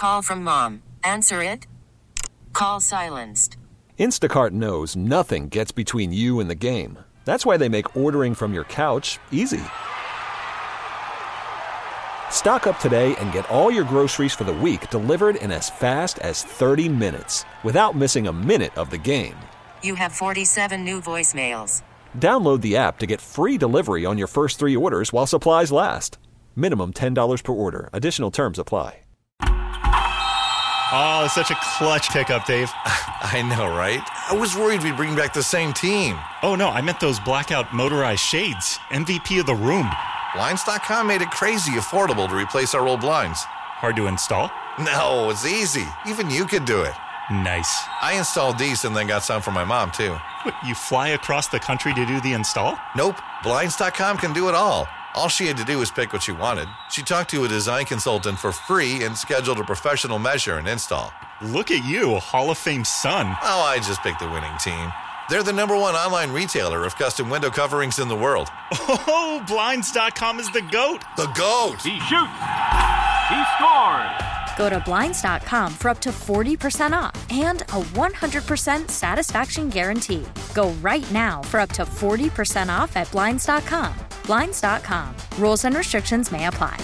Call from mom. Answer it. Call silenced. Instacart knows nothing gets between you and the game. That's why they make ordering from your couch easy. Stock up today and get all your groceries for the week delivered in as fast as 30 minutes without missing a minute of the game. You have 47 new voicemails. Download the app to get free delivery on your first 3 orders while supplies last. Minimum $10 per order. Additional terms apply. Oh, such a clutch pickup, Dave. I know, right? I was worried we'd bring back the same team. Oh, no, I meant those blackout motorized shades. MVP of the room. Blinds.com made it crazy affordable to replace our old blinds. Hard to install? No, it's easy. Even you could do it. Nice. I installed these and then got some for my mom, too. What, you fly across the country to do the install? Nope. Blinds.com can do it all. All she had to do was pick what she wanted. She talked to a design consultant for free and scheduled a professional measure and install. Look at you, Hall of Fame son. Oh, I just picked the winning team. They're the #1 online retailer of custom window coverings in the world. Oh, Blinds.com is the GOAT. The GOAT. He shoots. He scores. Go to Blinds.com for up to 40% off and a 100% satisfaction guarantee. Go right now for up to 40% off at Blinds.com. Blinds.com. Rules and restrictions may apply.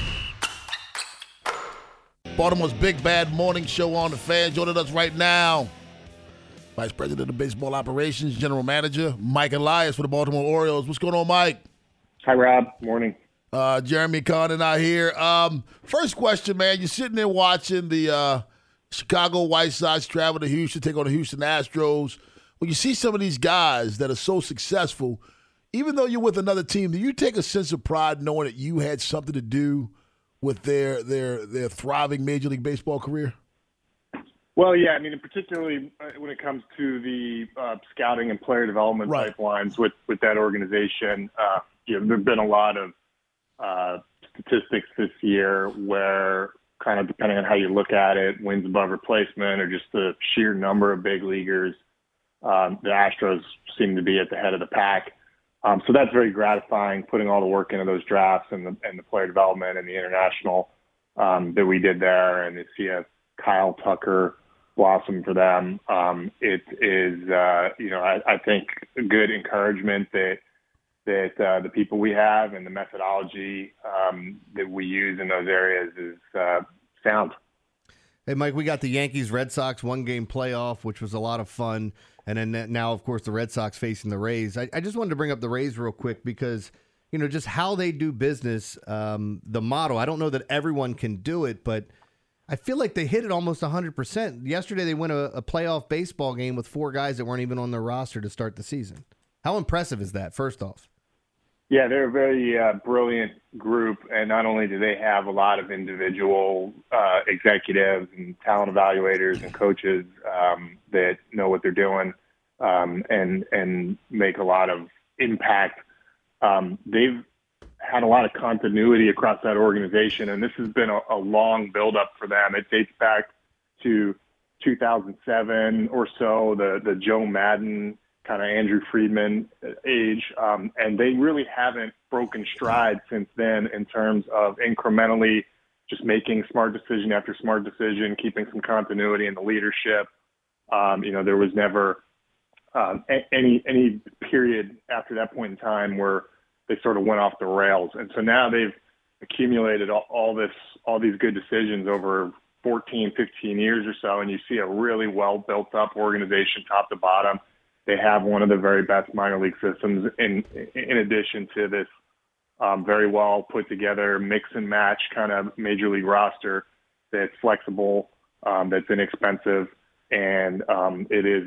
Baltimore's Big Bad Morning Show on the Fan. Joining us right now, Vice President of Baseball Operations, General Manager, Mike Elias for the Baltimore Orioles. What's going on, Mike? Hi, Rob. Morning. Jeremy Kahn and I here. First question, man. You're sitting there watching the Chicago White Sox travel to Houston, take on the Houston Astros. When you see some of these guys that are so successful, even though you're with another team, do you take a sense of pride knowing that you had something to do with their thriving Major League Baseball career? Well, yeah. I mean, particularly when it comes to the scouting and player development pipelines with that organization, there have been a lot of statistics this year where, kind of depending on how you look at it, wins above replacement or just the sheer number of big leaguers, the Astros seem to be at the head of the pack. So that's very gratifying, putting all the work into those drafts and the player development and the international that we did there, and to see a Kyle Tucker blossom for them. It is, I think, a good encouragement that the people we have and the methodology that we use in those areas is sound. Hey, Mike, we got the Yankees-Red Sox one-game playoff, which was a lot of fun. And then now, of course, the Red Sox facing the Rays. I just wanted to bring up the Rays real quick because, just how they do business, the model. I don't know that everyone can do it, but I feel like they hit it almost 100%. Yesterday, they won a playoff baseball game with 4 guys that weren't even on their roster to start the season. How impressive is that, first off? Yeah, they're a very brilliant group, and not only do they have a lot of individual executives and talent evaluators and coaches that know what they're doing and make a lot of impact, they've had a lot of continuity across that organization, and this has been a long build-up for them. It dates back to 2007 or so, the Joe Madden kind of Andrew Friedman age, and they really haven't broken stride since then in terms of incrementally just making smart decision after smart decision, keeping some continuity in the leadership. There was never any period after that point in time where they sort of went off the rails, and so now they've accumulated all these good decisions over 14, 15 years or so, and you see a really well built up organization top to bottom. They have one of the very best minor league systems in addition to this very well put together mix and match kind of major league roster that's flexible, that's inexpensive, and it is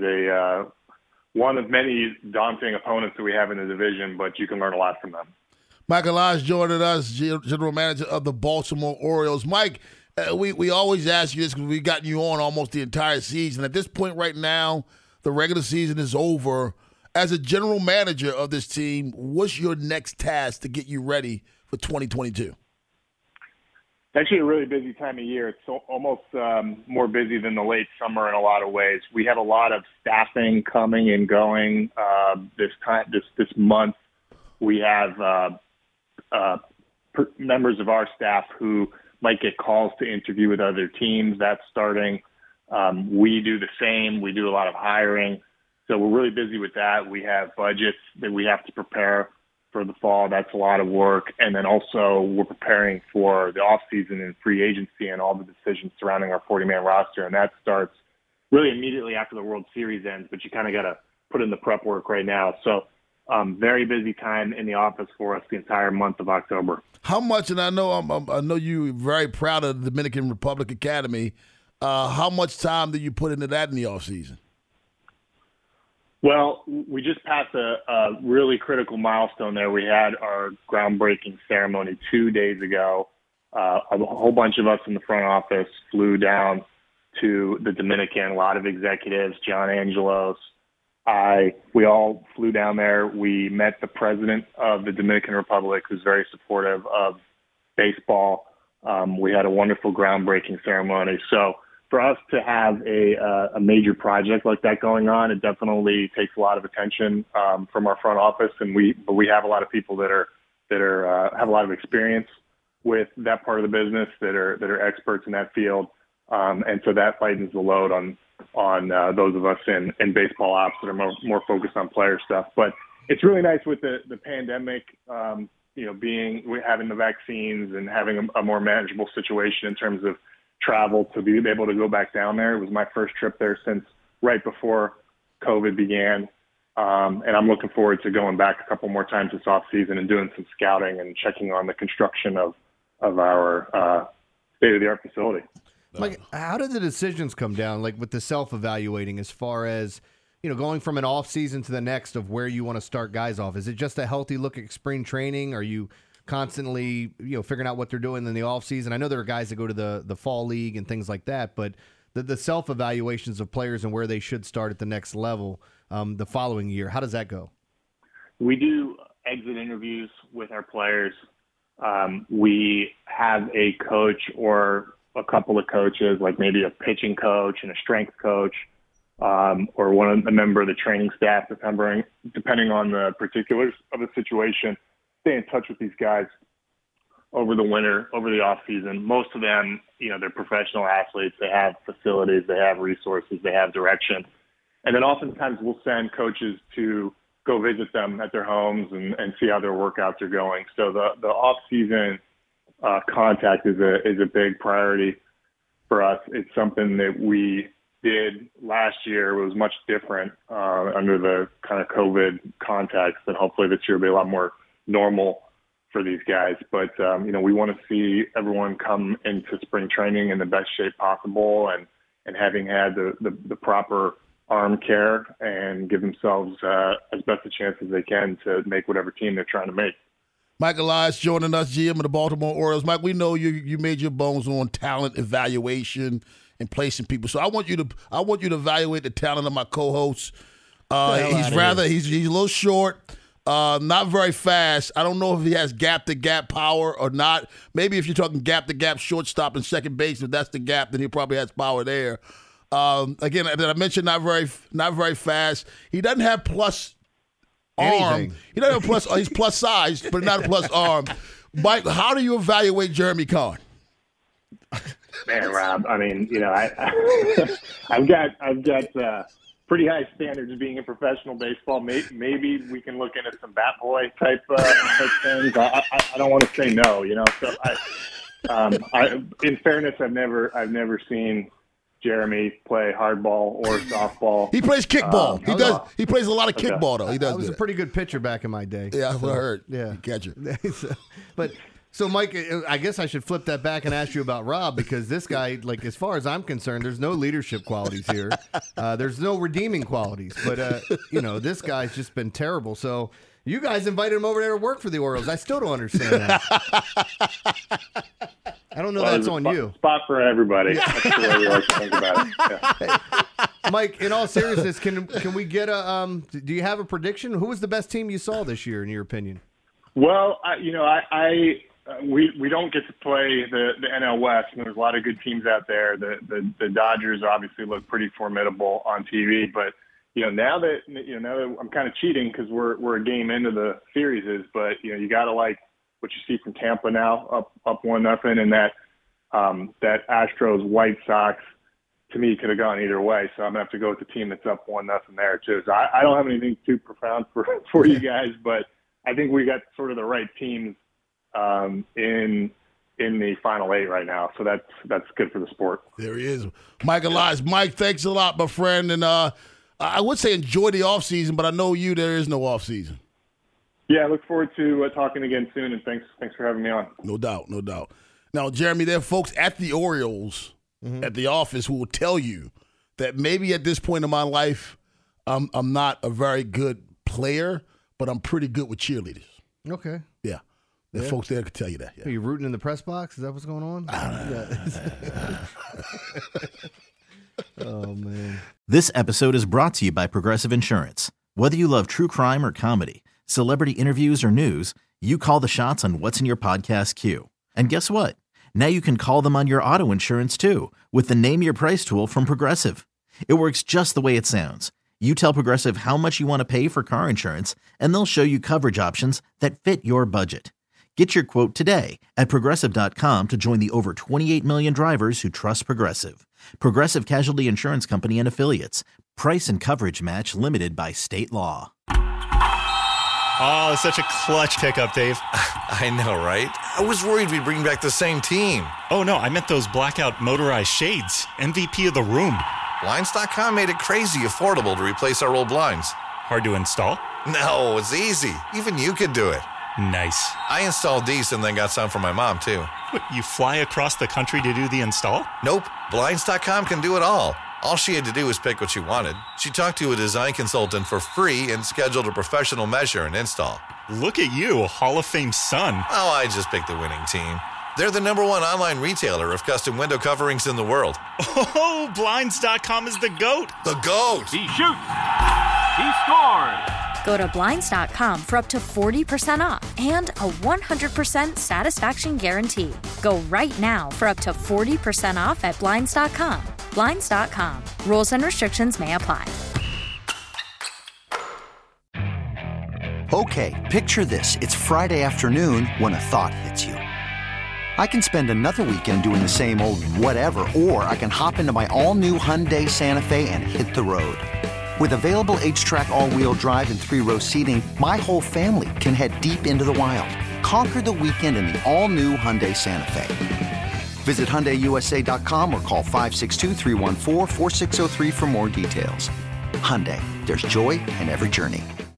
one of many daunting opponents that we have in the division, but you can learn a lot from them. Mike Elias joining us, General Manager of the Baltimore Orioles. Mike, we always ask you this because we've gotten you on almost the entire season. At this point right now, the regular season is over. As a general manager of this team, what's your next task to get you ready for 2022? It's actually a really busy time of year. It's almost more busy than the late summer in a lot of ways. We have a lot of staffing coming and going this month. We have members of our staff who might get calls to interview with other teams. That's starting. We do the same. We do a lot of hiring. So we're really busy with that. We have budgets that we have to prepare for the fall. That's a lot of work. And then also we're preparing for the off season and free agency and all the decisions surrounding our 40-man roster. And that starts really immediately after the World Series ends, but you kind of got to put in the prep work right now. So very busy time in the office for us the entire month of October. How much, and I know you're very proud of the Dominican Republic Academy, how much time do you put into that in the off season? Well, we just passed a really critical milestone there. We had our groundbreaking ceremony 2 days ago. A whole bunch of us in the front office flew down to the Dominican, a lot of executives, John Angelos, we all flew down there. We met the president of the Dominican Republic, who's very supportive of baseball. We had a wonderful groundbreaking ceremony. So for us to have a major project like that going on, it definitely takes a lot of attention from our front office, but we have a lot of people that have a lot of experience with that part of the business that are experts in that field, and so that lightens the load on those of us in baseball ops that are more focused on player stuff. But it's really nice with the pandemic, having the vaccines and having a more manageable situation in terms of travel to be able to go back down there. It was my first trip there since right before COVID began. And I'm looking forward to going back a couple more times this off season and doing some scouting and checking on the construction of our state-of-the-art facility. Mike, how did the decisions come down, like with the self-evaluating as far as, going from an off season to the next of where you want to start guys off? Is it just a healthy look at spring training? Are you constantly, figuring out what they're doing in the off season? I know there are guys that go to the fall league and things like that, but the self-evaluations of players and where they should start at the next level the following year, how does that go? We do exit interviews with our players. We have a coach or a couple of coaches, like maybe a pitching coach and a strength coach, or a member of the training staff, depending on the particulars of the situation. Stay in touch with these guys over the winter, over the off season. Most of them, they're professional athletes. They have facilities, they have resources, they have direction. And then oftentimes we'll send coaches to go visit them at their homes and see how their workouts are going. So the off season contact is a big priority for us. It's something that we did last year. It was much different under the kind of COVID context, and hopefully this year will be a lot more normal for these guys. But, we want to see everyone come into spring training in the best shape possible and having had the proper arm care and give themselves as best a chance as they can to make whatever team they're trying to make. Mike Elias joining us, GM of the Baltimore Orioles. Mike, we know you made your bones on talent evaluation and placing people. So I want you to evaluate the talent of my co-host. He's a little short, not very fast. I don't know if he has gap-to-gap power or not. Maybe if you're talking gap-to-gap shortstop and second base, if that's the gap, then he probably has power there. Again, I mentioned not very fast. He doesn't have plus arm. He doesn't have plus. He's plus size, but not a plus arm. Mike, how do you evaluate Jeremy Kahn? Man, Rob, I mean, I've got pretty high standards of being in professional baseball. Maybe we can look into some bat boy type things. I don't want to say no, So in fairness, I've never seen Jeremy play hardball or softball. He plays kickball. He plays a lot of kickball, though. He does. I was a pretty good pitcher back in my day. Yeah, that's what I heard. Yeah, catcher. So, Mike, I guess I should flip that back and ask you about Rob, because this guy, like, as far as I'm concerned, there's no leadership qualities here. There's no redeeming qualities. But, this guy's just been terrible. So you guys invited him over there to work for the Orioles. I still don't understand that. I don't know that's on you. Spot for everybody. That's the way we like to think about it. Yeah. Hey, Mike, in all seriousness, can we get do you have a prediction? Who was the best team you saw this year, in your opinion? Well, we don't get to play the NL West, and there's a lot of good teams out there. The Dodgers obviously look pretty formidable on TV, but now that I'm kind of cheating because we're a game into the series, but you got to like what you see from Tampa now, up 1-0, and that that Astros White Sox, to me, could have gone either way. So I'm gonna have to go with the team that's up 1-0 there too. So I don't have anything too profound for you guys, but I think we got sort of the right teams in the final 8 right now. So that's good for the sport. There he is, Mike Elias. Mike, thanks a lot, my friend. And I would say enjoy the off season, but I know there is no off season. Yeah, I look forward to talking again soon, and thanks for having me on. No doubt. Now, Jeremy, there are folks at the Orioles at the office who will tell you that maybe at this point in my life, I'm not a very good player, but I'm pretty good with cheerleaders. Okay. Yeah. There are folks there can tell you that. Yeah. Are you rooting in the press box? Is that what's going on? Oh, man. This episode is brought to you by Progressive Insurance. Whether you love true crime or comedy, celebrity interviews or news, you call the shots on what's in your podcast queue. And guess what? Now you can call them on your auto insurance too with the Name Your Price tool from Progressive. It works just the way it sounds. You tell Progressive how much you want to pay for car insurance, and they'll show you coverage options that fit your budget. Get your quote today at Progressive.com to join the over 28 million drivers who trust Progressive. Progressive Casualty Insurance Company and Affiliates. Price and coverage match limited by state law. Oh, such a clutch pickup, Dave. I know, right? I was worried we'd bring back the same team. Oh, no, I meant those blackout motorized shades. MVP of the room. Blinds.com made it crazy affordable to replace our old blinds. Hard to install? No, it's easy. Even you could do it. Nice. I installed these and then got some for my mom, too. What, you fly across the country to do the install? Nope. Blinds.com can do it all. All she had to do was pick what she wanted. She talked to a design consultant for free and scheduled a professional measure and install. Look at you, Hall of Fame son. Oh, I just picked the winning team. They're the #1 online retailer of custom window coverings in the world. Oh, Blinds.com is the GOAT. The GOAT! He shoots. He scores. Go to Blinds.com for up to 40% off and a 100% satisfaction guarantee. Go right now for up to 40% off at Blinds.com. Blinds.com. Rules and restrictions may apply. Okay, picture this. It's Friday afternoon when a thought hits you. I can spend another weekend doing the same old whatever, or I can hop into my all-new Hyundai Santa Fe and hit the road. With available H-Track all-wheel drive and 3-row seating, my whole family can head deep into the wild. Conquer the weekend in the all-new Hyundai Santa Fe. Visit HyundaiUSA.com or call 562-314-4603 for more details. Hyundai, there's joy in every journey.